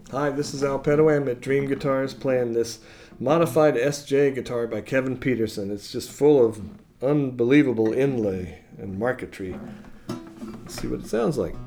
Hi, this is Al Petaway. I'm at Dream Guitars playing this modified SJ guitar by Kevin Peterson. It's just full of unbelievable inlay and marquetry. Let's see what it sounds like.